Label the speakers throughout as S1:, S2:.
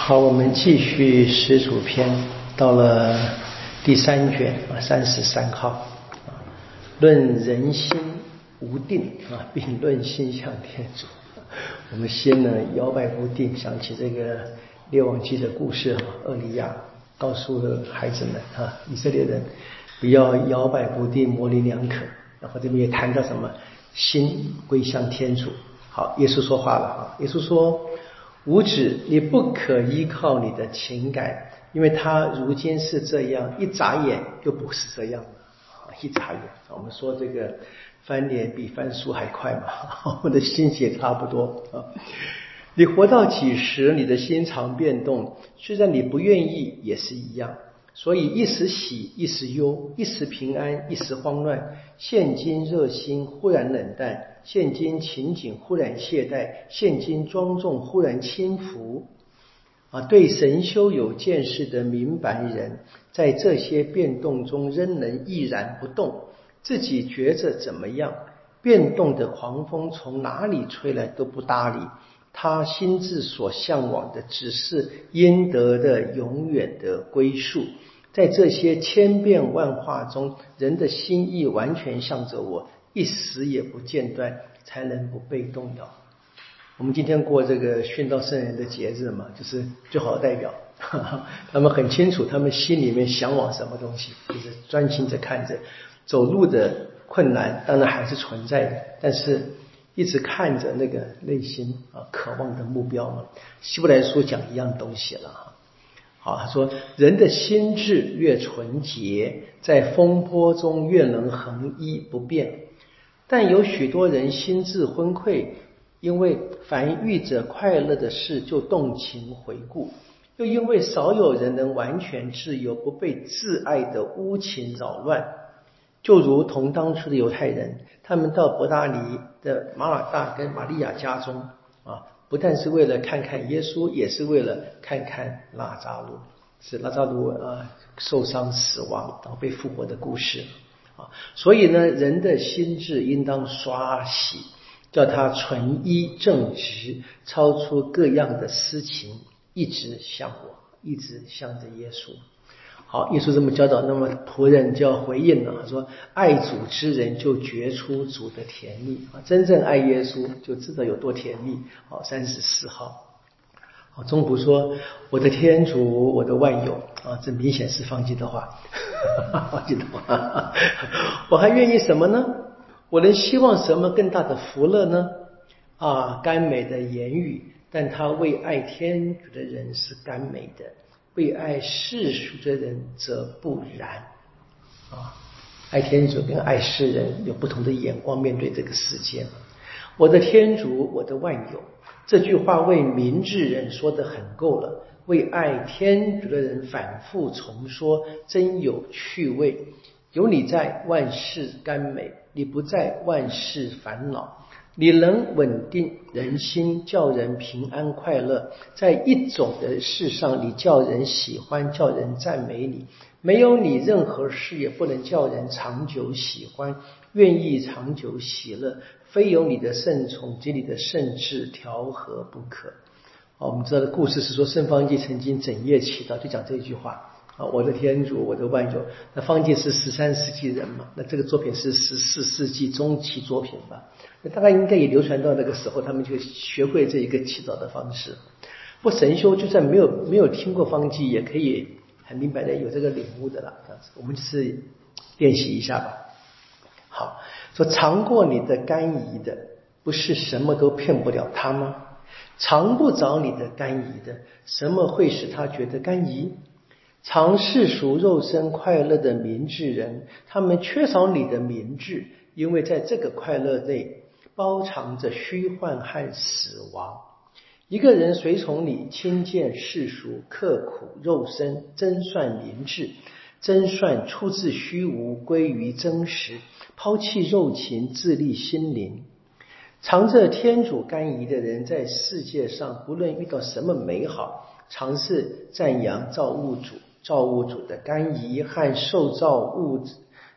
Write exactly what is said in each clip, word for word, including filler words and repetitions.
S1: 好，我们继续始祖篇，到了第三卷啊，三十三号啊，论人心无定啊，并论心向天主。我们先呢摇摆不定，想起这个列王记的故事啊，厄利亚告诉了孩子们啊，以色列人不要摇摆不定，模棱两可。然后这边也谈到什么心归向天主。好，耶稣说话了啊，耶稣说：无子，你不可依靠你的情感，因为他如今是这样，一眨眼就不是这样了。一眨眼，我们说这个翻脸比翻书还快嘛，我们的心也差不多啊。你活到几时，你的心常变动，虽然你不愿意也是一样。所以一时喜，一时忧，一时平安，一时慌乱。现今热心，忽然冷淡；现今情景，忽然懈怠；现今庄重，忽然轻浮。啊，对神修有见识的明白人，在这些变动中仍能毅然不动，自己觉着怎么样？变动的狂风从哪里吹来都不搭理。他心智所向往的只是应得的永远的归宿。在这些千变万化中，人的心意完全向着我，一时也不间断，才能不被动摇。我们今天过这个殉道圣人的节日嘛，就是最好的代表。呵呵，他们很清楚他们心里面向往什么东西，就是专心着看着。走路的困难当然还是存在的，但是一直看着那个内心啊渴望的目标嘛。希伯来书讲一样东西了。好，他说人的心智越纯洁，在风波中越能恒一不变。但有许多人心智昏聩，因为凡遇着快乐的事就动情回顾，又因为少有人能完全自由，不被挚爱的污情扰乱。就如同当初的犹太人，他们到伯大尼的马尔大跟玛利亚家中啊，不但是为了看看耶稣，也是为了看看拉扎路，是拉扎路啊受伤死亡然后被复活的故事啊。所以呢，人的心智应当刷洗，叫他纯一正直，超出各样的私情，一直向我，一直向着耶稣。好，耶稣这么教导，那么仆人就要回应了。他说：爱主之人就觉出主的甜蜜啊，真正爱耶稣就知道有多甜蜜。好，三十四号，好，中仆说：我的天主，我的万有啊，这明显是方济的话，方济的话，我还愿意什么呢？我能希望什么更大的福乐呢？啊，甘美的言语，但他为爱天主的人是甘美的。为爱世俗的人则不然啊！爱天主跟爱世人有不同的眼光面对这个世界。我的天主，我的万有，这句话为明智人说得很够了，为爱天主的人反复重说，真有趣味。有你在，万事甘美；你不在，万事烦恼。你能稳定人心，叫人平安快乐，在一种的事上，你叫人喜欢，叫人赞美你。没有你，任何事也不能叫人长久喜欢，愿意长久喜乐，非有你的圣宠及你的圣智调和不可。我们知道的故事是说，圣方济曾经整夜祈祷，就讲这句话啊，我的天主，我的万有。那方济是十三世纪人嘛，那这个作品是十四世纪中期作品吧，那大概应该也流传到那个时候，他们就学会这一个祈祷的方式。不神修就算没有没有听过方济，也可以很明白的有这个领悟的了。这样子，我们就是练习一下吧。好，说尝过你的甘饴的，不是什么都骗不了他吗？尝不着你的甘饴的，什么会使他觉得甘饴？尝世俗肉身快乐的明智人，他们缺少你的明智，因为在这个快乐内包藏着虚幻和死亡。一个人随从你亲见世俗，刻苦肉身，真算明智，真算出自虚无，归于真实，抛弃肉情，自立心灵。尝着天主甘饴的人，在世界上不论遇到什么美好，尝试赞扬造物主，造物主的甘饴和受造物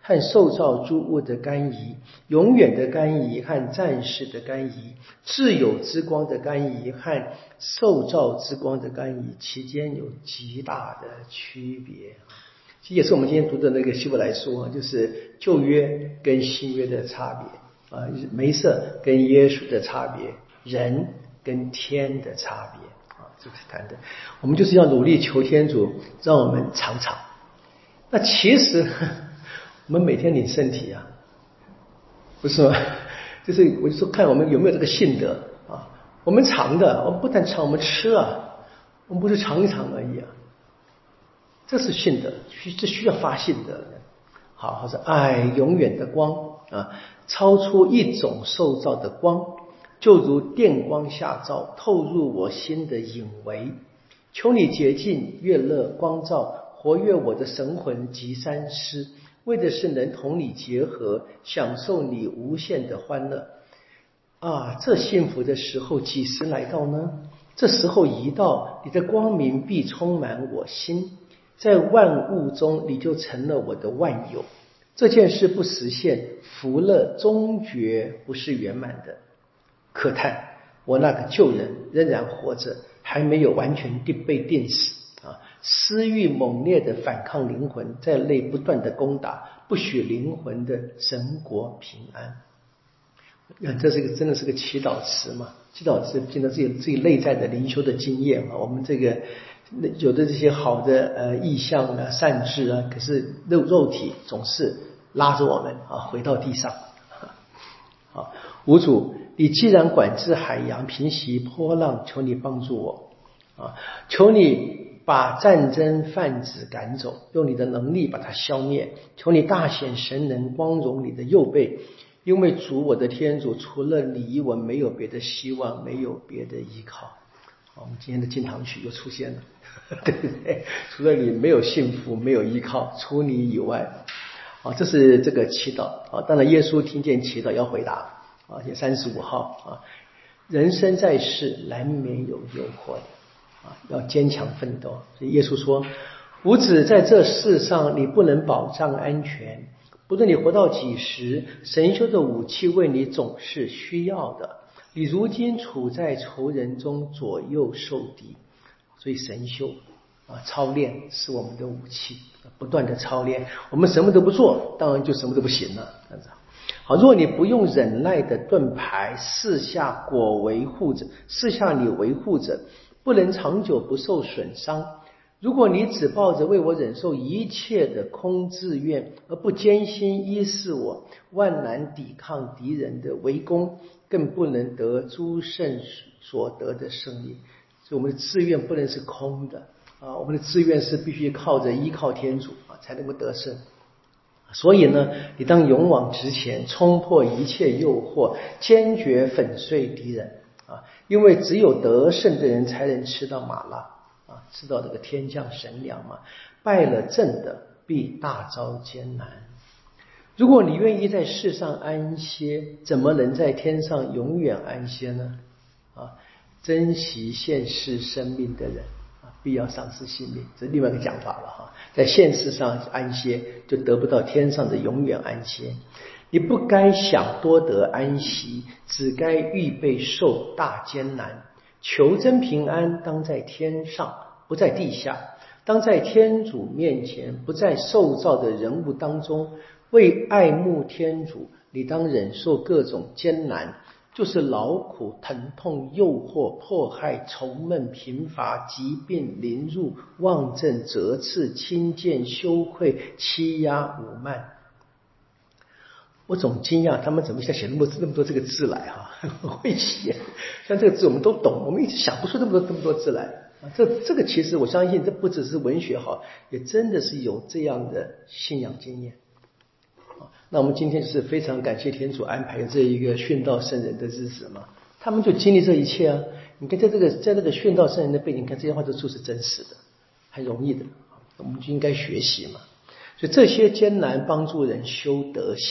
S1: 和受造诸物的干疑，永远的干疑和暂时的干疑，自有之光的干疑和受造之光的干疑，其间有极大的区别。其实也是我们今天读的那个希伯来书啊，就是旧约跟新约的差别啊，梅瑟跟耶稣的差别，人跟天的差别啊，这是谈的。我们就是要努力求天主让我们尝尝。那其实我们每天领圣体啊，不是吗？就是我就说看我们有没有这个信德啊。我们尝的，我们不但尝，我们吃啊，我们不是尝一尝而已啊。这是信德，这需要发信德的。好，是爱永远的光啊，超出一种受造的光，就如电光下照，透入我心的隐微。求你洁净悦乐光照，活跃我的神魂及三思，为的是能同你结合，享受你无限的欢乐啊！这幸福的时候几时来到呢？这时候一到，你的光明必充满我心，在万物中你就成了我的万有。这件事不实现，福乐终绝不是圆满的。可叹我那个旧人仍然活着，还没有完全地被定死啊！私欲猛烈的反抗灵魂，在内不断的攻打，不许灵魂的神国平安。这是个真的是个祈祷词嘛？祈祷词经常自己自己内在的灵修的经验嘛。我们这个有的这些好的呃意向啊、善志啊，可是肉肉体总是拉着我们啊回到地上。好，无主，你既然管制海洋，平息波浪，求你帮助我啊！求你把战争贩子赶走，用你的能力把它消灭。求你大显神能，光荣你的右背。因为主我的天主，除了你我没有别的希望，没有别的依靠。我们今天的进堂曲又出现了，对不对？除了你没有幸福，没有依靠，除你以外啊，这是这个祈祷啊。当然耶稣听见祈祷要回答啊，也三十五号啊，人生在世难免有诱惑的啊，要坚强奋斗。所以耶稣说，吾子在这世上你不能保障安全，不论你活到几时，神修的武器为你总是需要的。你如今处在仇人中，左右受敌，所以神修啊，操练是我们的武器，不断的操练。我们什么都不做，当然就什么都不行了。好，若你不用忍耐的盾牌，四下果维护着，四下你维护着，不能长久不受损伤。如果你只抱着为我忍受一切的空自愿，而不艰辛依恃我，万难抵抗敌人的围攻，更不能得诸圣所得的胜利。所以我们的志愿不能是空的啊，我们的志愿是必须靠着依靠天主啊，才能够得胜。所以呢，你当勇往直前，冲破一切诱惑，坚决粉碎敌人啊！因为只有得胜的人才能吃到玛纳啊，吃到这个天降神粮嘛。败了阵的，必大遭艰难。如果你愿意在世上安歇，怎么能在天上永远安歇呢？啊，珍惜现世生命的人必要丧失性命，这是另外一个讲法了哈。在现世上安歇，就得不到天上的永远安歇。你不该想多得安息，只该预备受大艰难。求真平安，当在天上，不在地下；当在天主面前，不在受造的人物当中。为爱慕天主，你当忍受各种艰难。就是劳苦、疼痛、诱惑、迫害、愁闷、贫乏、疾病、凌辱、妄政、责斥、轻贱、羞愧、欺压、侮慢。我总惊讶他们怎么想写那么那么多这个字来哈、啊，很会写。像这个字我们都懂，我们一直想不出那么多那么多字来啊。这这个其实我相信，这不只是文学好，也真的是有这样的信仰经验。那我们今天是非常感谢天主安排这一个殉道圣人的日子嘛，他们就经历这一切啊。你看在这个在这个殉道圣人的背景，看这些话都是真实的，很容易的，我们就应该学习嘛。所以这些艰难帮助人修德性，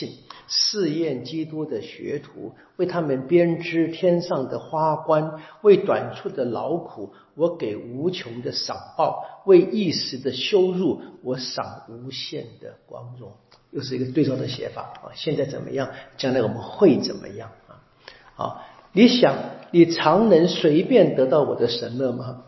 S1: 试验基督的学徒，为他们编织天上的花冠，为短处的劳苦，我给无穷的赏报；为一时的羞辱，我赏无限的光荣。又是一个对照的写法啊！现在怎么样，将来我们会怎么样啊？啊，你想，你常能随便得到我的神乐吗？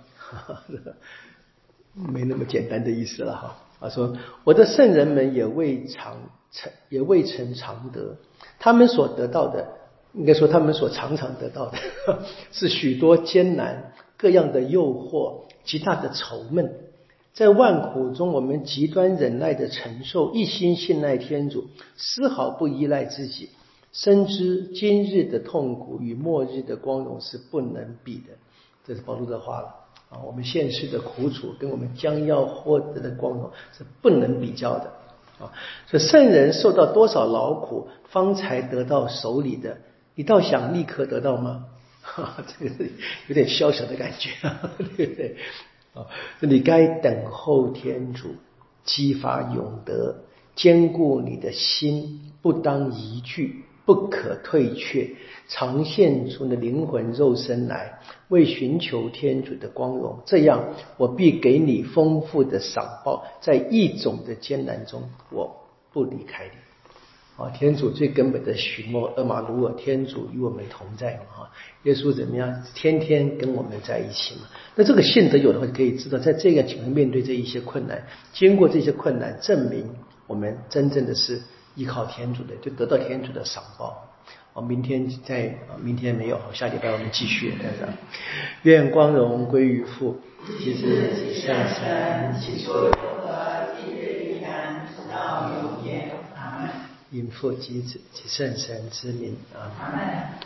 S1: 没那么简单的意思了哈。啊，说我的圣人们也未尝也未曾常得，他们所得到的，应该说他们所常常得到的，是许多艰难、各样的诱惑、极大的愁闷。在万苦中，我们极端忍耐的承受，一心信赖天主，丝毫不依赖自己，深知今日的痛苦与末日的光荣是不能比的。这是保罗的话了啊！我们现世的苦楚跟我们将要获得的光荣是不能比较的啊！所以圣人受到多少劳苦，方才得到手里的，你倒想立刻得到吗？这个有点小小的感觉，对不对？啊，你该等候天主，激发永德，坚固你的心，不当疑惧，不可退却，常献出你的灵魂肉身来，为寻求天主的光荣。这样，我必给你丰富的赏报，在一种的艰难中，我不离开你。啊，天主最根本的许诺，厄马努尔，天主与我们同在嘛，耶稣怎么样，天天跟我们在一起嘛。那这个信德有的话，可以知道，在这个情况面对这一些困难，经过这些困难，证明我们真正的是依靠天主的，就得到天主的赏报。哦，明天在，明天没有，下礼拜我们继续这样子。愿光荣归于父，其子及圣神，起初有何，今日依然，直到永远。阿门。因父及子及圣神之名。阿门。